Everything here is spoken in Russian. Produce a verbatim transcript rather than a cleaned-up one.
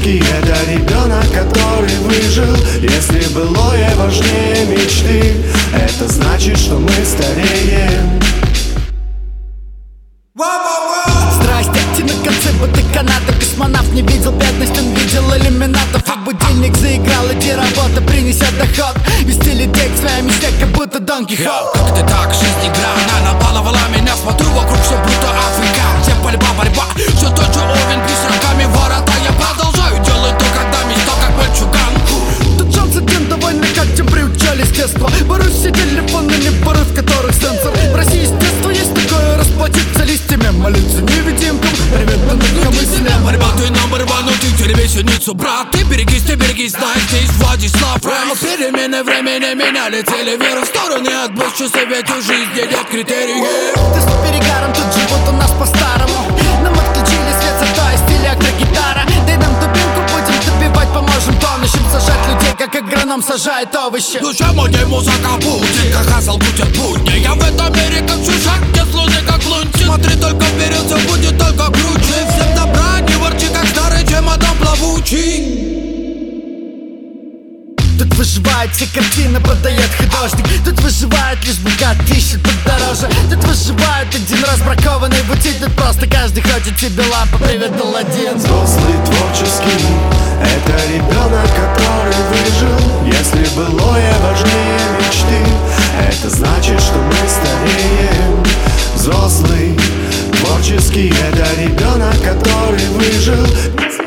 Творческий — это ребенок, который выжил. Если былое важнее мечты, это значит, что мы стареем. Здрасте, на конце будто каната. Космонавт не видел бедность, он видел иллюминатов. А будильник заиграл, иди работа принесет доход. Вести лететь в своей мечте, как будто Дон Кихот. Как ты так, жизнь игра, она напалывала меня. Смотрю вокруг, все будто Африка. Где борьба, борьба, все тот же Овен. Бей с руками ворота, я продолжаю делать то, когда мечтал, как мальчуган. Тут шанс один довольно, как тем приучали с детства. Борюсь все телефонами, поры, в которых сенсор. В России с детства есть такое, расплатиться листьями, молиться невидимкам. Привет, на мыслям. Борьба, ты номер ван, но ты телевесенницу, брат. Ты берегись, ты берегись, знай, здесь Владислав Рэмс. Перемены времени меняли цели, вверх в стороны от будущего, советую жизни нет критериев. Ты с перегаром, тут живут у нас по-старому. Нам отключили свет, зато есть электрогитара. Дай нам дубинку, будем добивать, поможем тонущим. Сажать людей, как агроном сажает овощи. Душа моей музыка будет, как хасл будет будни. Я в этом мире как чужак, где слоны как лунтик. Смотри только вперед, все будет только круче. Всем добра, не ворчи, как старый чемодан плавучий. Тут выживает, все картины продает художник. Тут выживает, лишь богат ищет подороже. Тут выживает один раз бракованный бутик. Тут просто каждый хочет себе лампу, привет, Аладдин. Взрослый творческий — это ребенок, который выжил. Если былое важнее мечты, это значит, что мы стареем. Взрослый творческий — это ребенок, который выжил.